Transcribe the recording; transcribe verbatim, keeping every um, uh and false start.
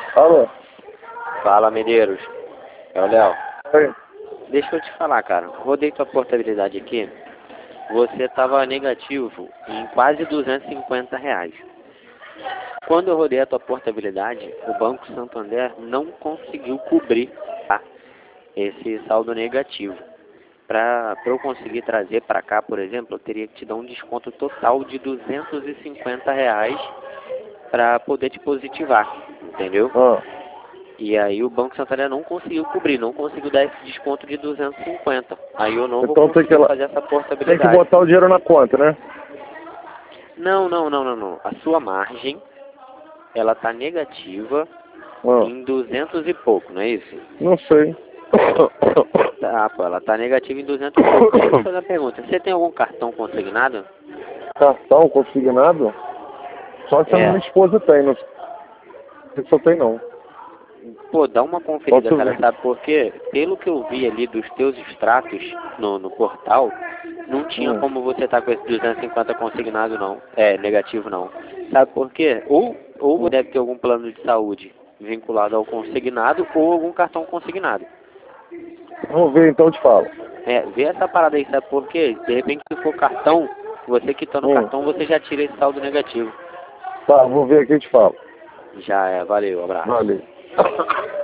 Alô? Fala, Medeiros. É o Léo. Oi. Deixa eu te falar, cara. Rodei tua portabilidade aqui. Você estava negativo em quase duzentos e cinquenta reais. Quando eu rodei a tua portabilidade, o Banco Santander não conseguiu cobrir, tá, esse saldo negativo. Para eu conseguir trazer para cá, por exemplo, eu teria que te dar um desconto total de duzentos e cinquenta reais para poder te positivar, entendeu? Ah. E aí o Banco Santander não conseguiu cobrir, não conseguiu dar esse desconto de duzentos e cinquenta. Aí eu não vou Então tem conseguir que, lá- fazer essa tem portabilidade. que botar o dinheiro na conta, né? Não, não, não, não, não. A sua margem, ela tá negativa Ah. em duzentos e pouco, não é isso? Não sei. Tá, pô, ela tá negativa em duzentos e pouco. Deixa eu te fazer uma pergunta. Você tem algum cartão consignado? Cartão consignado? Só que a É. minha esposa tem, não sei se eu tenho não. Pô, dá uma conferida, Posso cara, ver. sabe por quê? Pelo que eu vi ali dos teus extratos no, no portal, não tinha Hum. como você estar com esse duzentos e cinquenta consignado, não. É, negativo, não. Sabe por quê? Ou, ou Hum. deve ter algum plano de saúde vinculado ao consignado ou algum cartão consignado. Vamos ver então, eu te falo. É, vê essa parada aí, sabe por quê? De repente, se for cartão, você quitando o Hum. cartão, você já tira esse saldo negativo. Tá, vou ver aqui e te falo. Já é, valeu, abraço. Valeu.